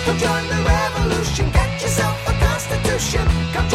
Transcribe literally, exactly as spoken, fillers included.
Come join the revolution, get yourself a constitution. Come